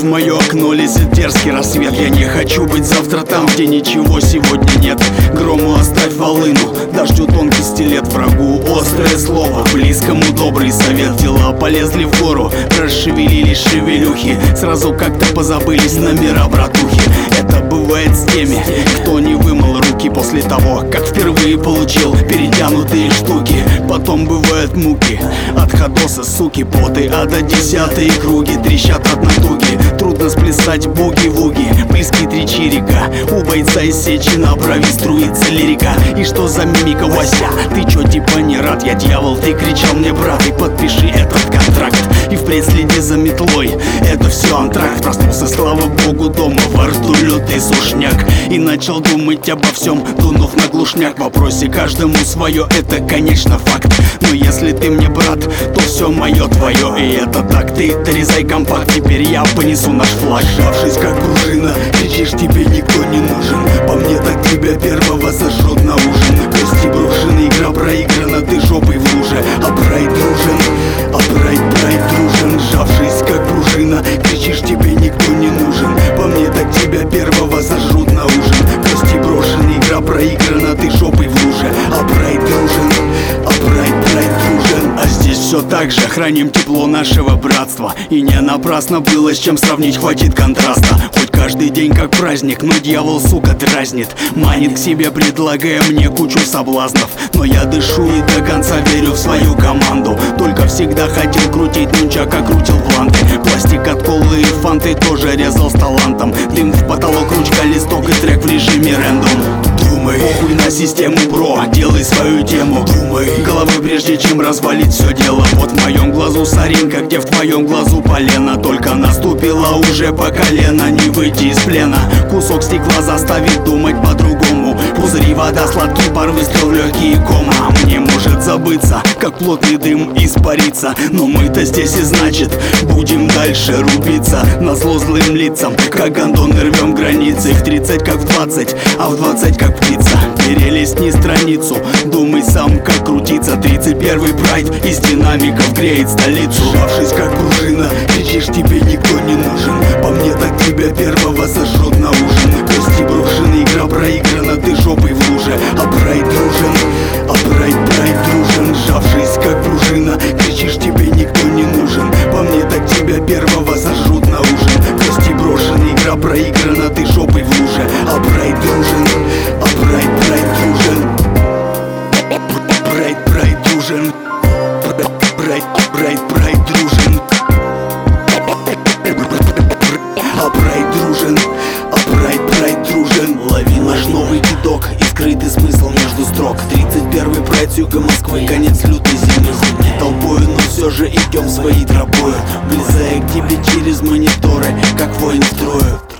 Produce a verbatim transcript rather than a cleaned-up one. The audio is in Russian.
В мое окно лезет дерзкий рассвет. Я не хочу быть завтра там, где ничего сегодня нет. Грому оставь волыну, дождю тонкий стилет. Врагу острое слово, близкому добрый совет. Дела полезли в гору, расшевелились шевелюхи. Сразу как-то позабылись номера братухи. Это бывает с теми, кто не вымыл руки после того, как впервые получил перетянутые штуки. Потом бывают муки от ходоса, суки, поты, а до десятые круги трещат от натуги. Трудно сплясать буги-вуги, близкие три чирика. У бойца из сечи на брови струится лирика. И что за мимика, Вася? Ты чё, типа не рад? Я дьявол, ты кричал мне, брат, и подпиши этот контракт. И впредь следи за метлой, это все антракт. Проснулся, слава богу, дома, во рту лютый сушняк. И начал думать обо всем, дунув на глушняк. В вопросе каждому свое, это конечно факт. Но если ты мне брат, то все мое твое. И это так, ты дорезай компакт, теперь я понесу наш флаг. Сжавшись как пружина, кричишь, тебе никто не нужен. По мне так тебя первого сожрут на ужин. Кости брошены, игра проиграна, ты жопой в луже. А прайд дружен, а прайд, прайд дружен. Сжавшись как пружина, кричишь, тебе никто не нужен. По мне так тебя первого сожрут на ужин. Кости брошены, игра проиграна, ты жопой в луже. А прайд дружен, а прайд, прайд дружен. А здесь все так же, храним тепло нашего братства. И не напрасно было с чем сравнить, хватит контраста. Хоть каждый день как праздник, но дьявол, сука, дразнит. Манит к себе, предлагая мне кучу соблазнов. Но я дышу и до конца верю в свою команду. Только всегда хотел крутить нунчак, как крутил бланты. Пластик от колы и фанты тоже резал с талантом. Дым в потолок, ручка, листок и трек в режиме рэндом. Думай, похуй на систему, бро, делай свою тему. Думай, головы прежде чем развалить все дело. Вот в моем глазу соринка, где в твоем глазу полено. Только наступила уже по колено, не выйти из плена. Кусок стекла заставит думать по-другому. Пузыри, вода, сладкий пар, выстрел в легкие, кома. Мне может забыться, как плотный дым испарится. Но мы-то здесь и значит будем дальше рубиться. Назло злым лицам, как гондоны рвем границы. Их тридцать как в двадцать, а в двадцать как птица. Перелистни страницу, думай сам, как крутиться. Тридцать первый прайд из динамиков греет столицу. Сжавшись как пружина, кричишь, тебе никто не нужен. По мне так тебя первого сожрут на ужин. Кости брошены, игра проиграна, ты жопой в луже. А прайд дружен, а прайд, прайд дружен. Сжавшись как пружина, кричишь, тебе никто не нужен. По мне так тебя первого сожрут на ужин. Кости брошены, игра проиграна, ты жопой в луже. А прайд дружен, а прайд, прайд дружен. Прайд, прайд дружен. Прайд, прайд, прайд дружен. А прайд дружен, а прайд, прайд дружен. Лови наш новый кидок и скрытый смысл между строк. Тридцать первый прайд с юга Москвы, конец лютой зимы. Толпою, но все же идем своей тропою, влезая к тебе через мониторы, как воин в строю.